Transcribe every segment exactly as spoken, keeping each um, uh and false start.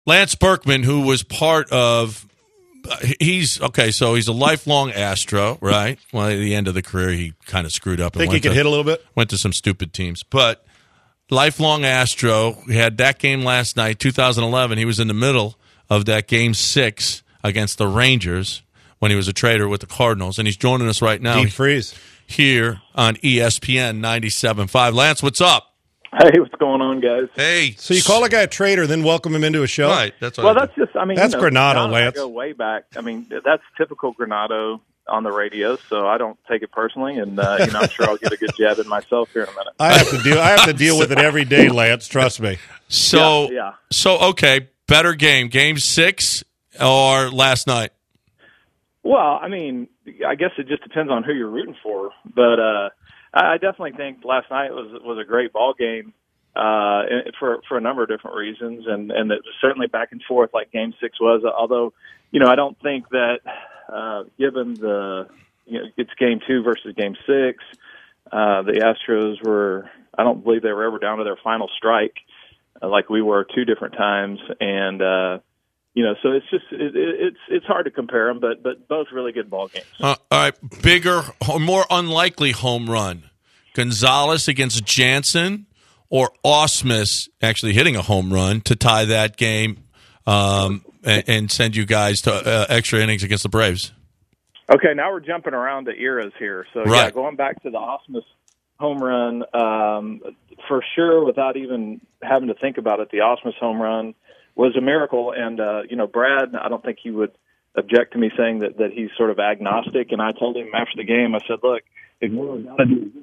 Lance Berkman, who was part of, he's, okay, so he's a lifelong Astro, right? Well, at the end of the career, he kind of screwed up. And Think he went could to, hit a little bit? Went to some stupid teams. But lifelong Astro, he had that game last night, two thousand eleven. He was in the middle of that game six against the Rangers when he was a trader with the Cardinals. And he's joining us right now. Deep freeze. Here on E S P N ninety-seven point five. Lance, what's up? Hey, what's going on, guys? Hey. So you call a guy a traitor, then welcome him into a show? Right. That's what well, I that's just, I mean, That's you know, Granado, John and I Lance. go way back. I mean, that's typical Granado on the radio, so I don't take it personally, and uh, you know, I'm sure I'll get a good jab in myself here in a minute. I have to deal. I have to deal with it every day, Lance. Trust me. So, Yeah, yeah. so okay, better game, game six or last night? Well, I mean, I guess it just depends on who you're rooting for, but uh, I I definitely think last night was was a great ball game uh, for for a number of different reasons, and and it was certainly back and forth like Game Six was. Although, you know, I don't think that uh, given the you know it's Game Two versus Game Six, uh, the Astros were. I don't believe they were ever down to their final strike uh, like we were two different times, and. Uh, You know, so it's just it, it's it's hard to compare them, but but both really good ball games. Uh, all right, bigger, more unlikely home run: Gonzalez against Jansen, or Ausmus actually hitting a home run to tie that game um, and, and send you guys to uh, extra innings against the Braves. Okay, now we're jumping around to eras here. So right. yeah, going back to the Ausmus home run, um, for sure, without even having to think about it, the Ausmus home run was a miracle, and uh, you know, Brad, I don't think he would object to me saying that, that he's sort of agnostic. And I told him after the game, I said, "Look, if we're gonna do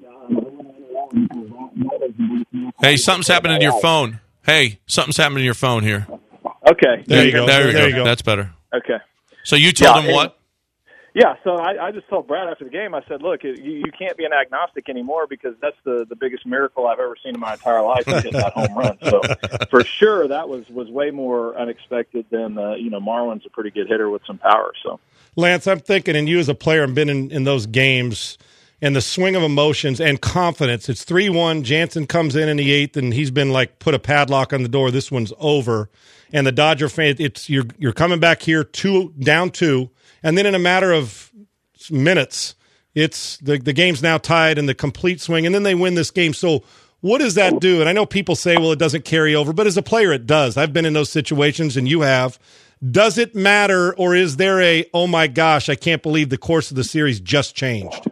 this, hey, something's happening to your phone. Hey, something's happening to your phone here. Okay, There you go. There, we There go. you go. That's better. okay." So you told Yeah, him and- what? Yeah, so I, I just told Brad after the game, I said, look, you, you can't be an agnostic anymore because that's the, the biggest miracle I've ever seen in my entire life, is hitting that home run. So for sure, that was, was way more unexpected than, uh, you know, Marwin's a pretty good hitter with some power. So, Lance, I'm thinking, and you as a player have been in, in those games, and the swing of emotions and confidence. It's three one. Jansen comes in in the eighth, and he's been like, put a padlock on the door. This one's over. And the Dodger fan, it's you're you're coming back here two down two. And then in a matter of minutes, it's the, the game's now tied and the complete swing, and then they win this game. So what does that do? And I know people say, well, it doesn't carry over, but as a player, it does. I've been in those situations, and you have. Does it matter, or is there a, oh, my gosh, I can't believe the course of the series just changed?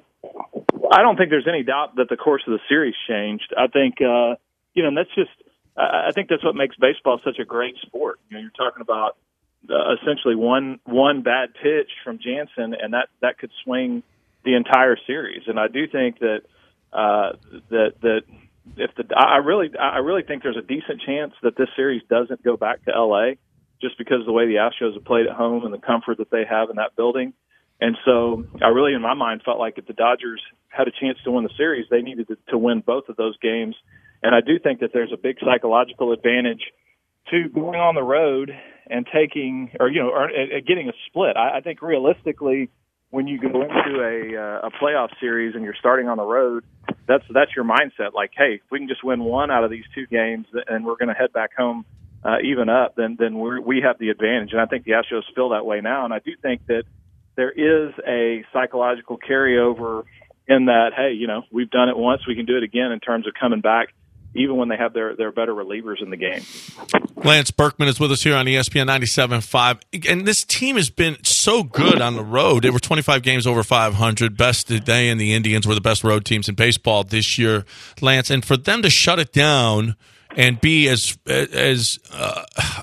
I don't think there's any doubt that the course of the series changed. I think, uh, you know, and that's just, I think that's what makes baseball such a great sport. You know, you're talking about Uh, essentially one one bad pitch from Jansen, and that, that could swing the entire series. And I do think that uh, that that if the I really I really think there's a decent chance that this series doesn't go back to L A just because of the way the Astros have played at home and the comfort that they have in that building. And so I really, in my mind, felt like if the Dodgers had a chance to win the series, they needed to, to win both of those games. And I do think that there's a big psychological advantage to going on the road and taking, or you know, or, uh, getting a split. I, I think realistically, when you go into a uh, a playoff series and you're starting on the road, that's that's your mindset. Like, hey, if we can just win one out of these two games, and we're going to head back home uh, even up, then then we we have the advantage. And I think the Astros feel that way now. And I do think that there is a psychological carryover in that. Hey, you know, we've done it once, we can do it again in terms of coming back, even when they have their, their better relievers in the game. Lance Berkman is with us here on E S P N ninety-seven point five. And this team has been so good on the road. They were twenty-five games over five hundred. Best they and the Indians were the best road teams in baseball this year, Lance. And for them to shut it down and be as as uh,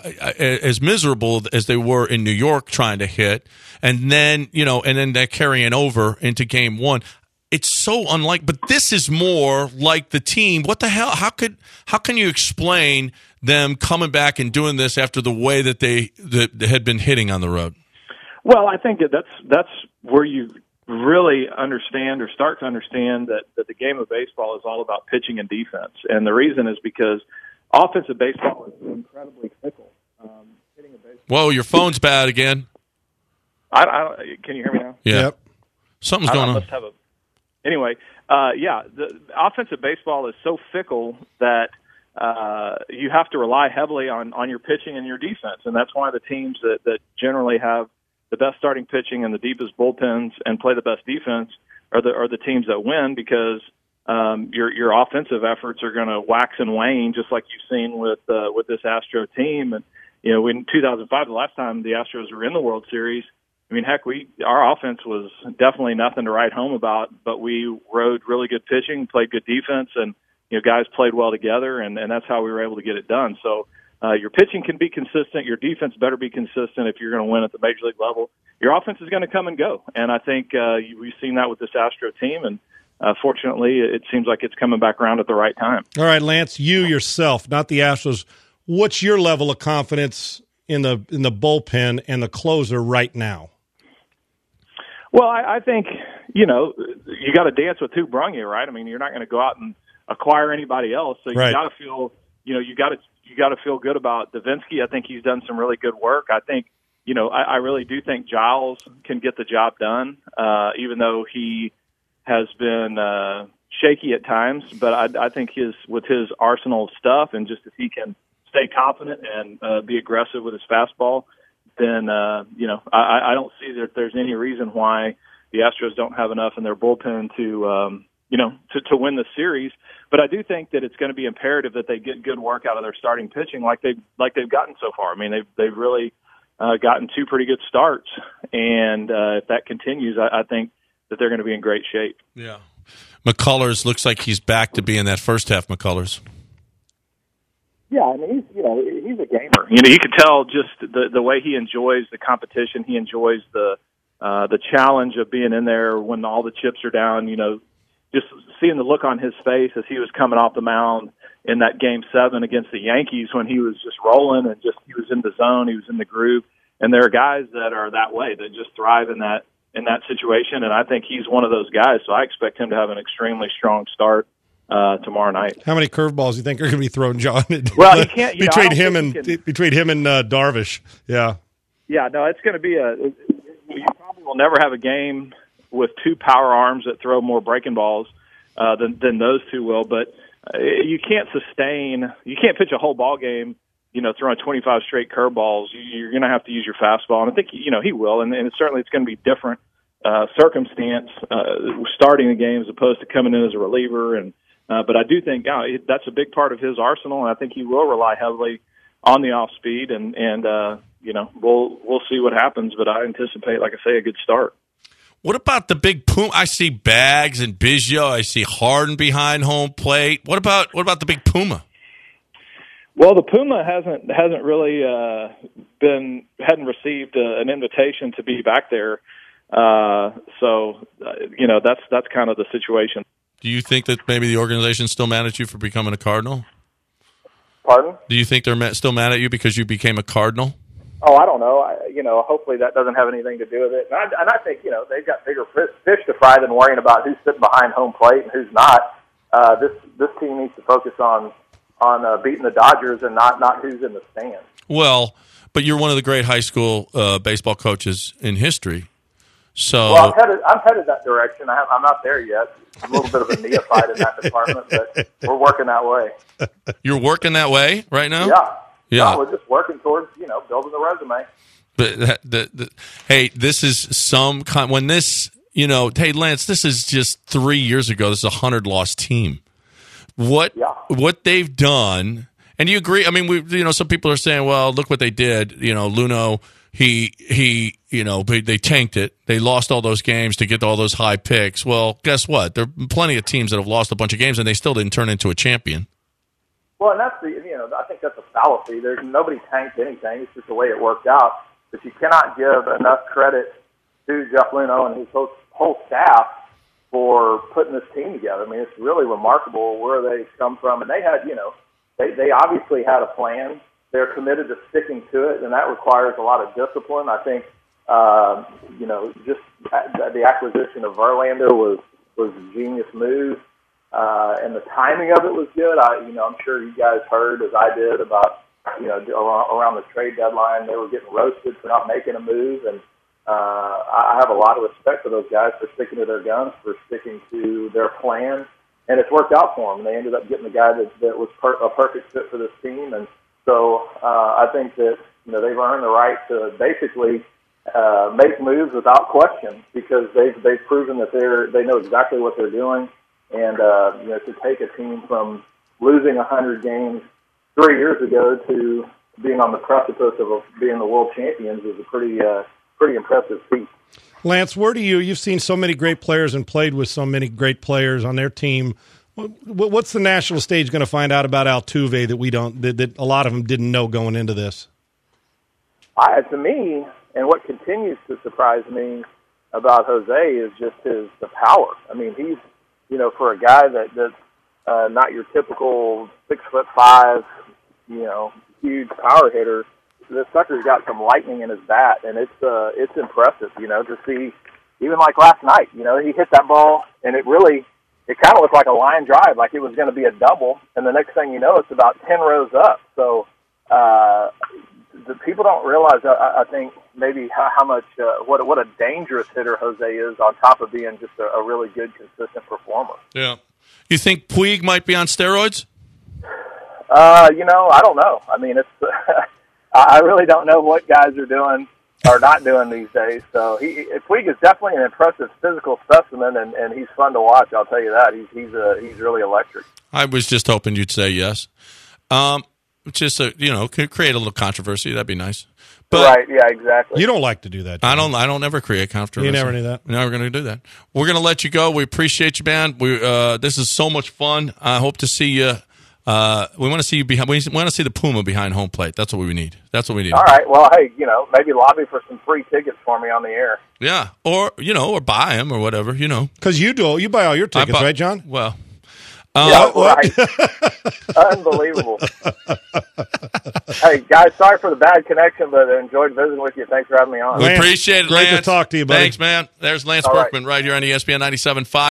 as miserable as they were in New York trying to hit, and then, you know, and then they're carrying over into game one. It's so unlike, but this is more like the team. What the hell? How could how can you explain them coming back and doing this after the way that they that they had been hitting on the road? Well, I think that that's that's where you really understand or start to understand that, that the game of baseball is all about pitching and defense. And the reason is because offensive baseball is incredibly fickle. Um, hitting a baseball. Whoa, your phone's bad again. I, I, can you hear me now? Yeah. Yep. Something's I going on. must have a Anyway, uh, yeah, the offensive baseball is so fickle that uh, you have to rely heavily on, on your pitching and your defense. And that's why the teams that, that generally have the best starting pitching and the deepest bullpens and play the best defense are the, are the teams that win, because um, your, your offensive efforts are going to wax and wane, just like you've seen with, uh, with this Astro team. And, you know, in two thousand five, the last time the Astros were in the World Series, I mean, heck, we our offense was definitely nothing to write home about, but we rode really good pitching, played good defense, and, you know, guys played well together, and, and that's how we were able to get it done. So uh, your pitching can be consistent. Your defense better be consistent if you're going to win at the major league level. Your offense is going to come and go, and I think uh, we've seen that with this Astro team, and uh, fortunately, it seems like it's coming back around at the right time. All right, Lance, you yourself, not the Astros, what's your level of confidence in the in the bullpen and the closer right now? Well, I, I think, you know, you got to dance with who brung you, right? I mean, you're not going to go out and acquire anybody else, so you right. got to feel, you know, you got to you got to feel good about Davinsky. I think he's done some really good work. I think, you know, I, I really do think Giles can get the job done, uh, even though he has been uh, shaky at times. But I, I think his with his arsenal of stuff, and just if he can stay confident and uh, be aggressive with his fastball, then, uh, you know, I, I don't see that there's any reason why the Astros don't have enough in their bullpen to, um, you know, to, to win the series. But I do think that it's going to be imperative that they get good work out of their starting pitching like they've, like they've gotten so far. I mean, they've, they've really uh, gotten two pretty good starts. And uh, if that continues, I, I think that they're going to be in great shape. Yeah. McCullers looks like he's back to being that first half McCullers. Yeah, I mean, he's, you know, he's a gamer. You know, you can tell just the the way he enjoys the competition. He enjoys the uh, the challenge of being in there when all the chips are down. You know, just seeing the look on his face as he was coming off the mound in that game seven against the Yankees, when he was just rolling and just he was in the zone, he was in the groove. And there are guys that are that way, that just thrive in that in that situation. And I think he's one of those guys. So I expect him to have an extremely strong start Uh, tomorrow night. How many curveballs do you think are going to be thrown, John? Well, he can't. You between know, him and can, between him and uh, Darvish, yeah, yeah. No, it's going to be a. You probably will never have a game with two power arms that throw more breaking balls uh, than than those two will. But uh, you can't sustain. You can't pitch a whole ball game, you know, throwing twenty-five straight curveballs. You're going to have to use your fastball, and I think you know he will. And, and certainly, it's going to be different uh, circumstance uh, starting the game as opposed to coming in as a reliever. And Uh, but I do think uh, that's a big part of his arsenal, and I think he will rely heavily on the off speed. And and uh, you know, we'll we'll see what happens. But I anticipate, like I say, a good start. What about the big Puma? I see Bags and Biggio. I see Harden behind home plate. What about what about the big Puma? Well, the Puma hasn't hasn't really uh, been hadn't received uh, an invitation to be back there. Uh, so uh, you know, that's that's kind of the situation. Do you think that maybe the organization's still mad at you for becoming a Cardinal? Pardon? Do you think they're ma- still mad at you because you became a Cardinal? Oh, I don't know. I, you know, hopefully that doesn't have anything to do with it. And I, and I think, you know, they've got bigger fish to fry than worrying about who's sitting behind home plate and who's not. Uh, this this team needs to focus on on uh, beating the Dodgers and not, not who's in the stands. Well, but you're one of the great high school uh, baseball coaches in history. So well, I'm headed, I'm headed that direction. I have, I'm not there yet. I'm a little bit of a neophyte in that department, but we're working that way. You're working that way right now? Yeah. Yeah. No, we're just working towards, you know, building the resume. But the, the, the, hey, this is some kind. When this, you know, hey Lance, this is just three years ago. This is a hundred loss team. What yeah. what they've done, and you agree? I mean, we, you know, some people are saying, well, look what they did. You know, Luno. He, he, you know, they, they tanked it. They lost all those games to get all those high picks. Well, guess what? There are plenty of teams that have lost a bunch of games, and they still didn't turn into a champion. Well, and that's the, you know, I think that's a fallacy. There's nobody tanked anything. It's just the way it worked out. But you cannot give enough credit to Jeff Luno and his whole, whole staff for putting this team together. I mean, it's really remarkable where they come from. And they had, you know, they, they obviously had a plan. They're committed to sticking to it, and that requires a lot of discipline. I think, uh, you know, just the acquisition of Verlander was, was a genius move, uh, and the timing of it was good. I, you know, I'm sure you guys heard, as I did, about, you know, around the trade deadline, they were getting roasted for not making a move, and uh, I have a lot of respect for those guys for sticking to their guns, for sticking to their plan. and it's worked out for them. They ended up getting the guy that, that was per, a perfect fit for this team, and so uh, I think that you know they've earned the right to basically uh, make moves without question because they've they've proven that they're they know exactly what they're doing, and uh, you know to take a team from losing one hundred games three years ago to being on the precipice of a, being the world champions is a pretty uh, pretty impressive feat. Lance, where do you? You've seen so many great players and played with so many great players on their team. What's the national stage going to find out about Altuve that we don't, that, that a lot of them didn't know going into this? I, to me, and what continues to surprise me about Jose is just his the power. I mean, he's you know for a guy that that's uh, not your typical six foot five, you know, huge power hitter. This sucker's got some lightning in his bat, and it's uh, it's impressive. You know, to see even like last night. You know, he hit that ball, and it really. It kind of looked like a line drive, like it was going to be a double, and the next thing you know, it's about ten rows up. So uh, the people don't realize, I, I think, maybe how, how much, uh, what, what a dangerous hitter Jose is on top of being just a, a really good, consistent performer. Yeah. You think Puig might be on steroids? Uh, you know, I don't know. I mean, it's I really don't know what guys are doing or not doing these days. So he, Puig is definitely an impressive physical specimen, and, and he's fun to watch. I'll tell you that. He's he's uh, he's really electric. I was just hoping you'd say yes. Um, just a, you know, could create a little controversy. That'd be nice. But right? Yeah, exactly. You don't like to do that. Do I don't. I don't ever create controversy. You never do that. We're never going to do that. We're going to let you go. We appreciate you, man. We uh, this is so much fun. I hope to see you. Uh, we want to see you behind. We want to see the Puma behind home plate. That's what we need. That's what we need. All right. Well, hey, you know, maybe lobby for some free tickets for me on the air. Yeah, or you know, or buy them or whatever. You know, because you do. You buy all your tickets, buy, right, John? Well, uh, yeah, right. Unbelievable. Hey, guys, sorry for the bad connection, but I enjoyed visiting with you. Thanks for having me on. We appreciate it, Great Lance. to talk to you, buddy. Thanks, man. There's Lance all Berkman right. right here on E S P N ninety-seven point five.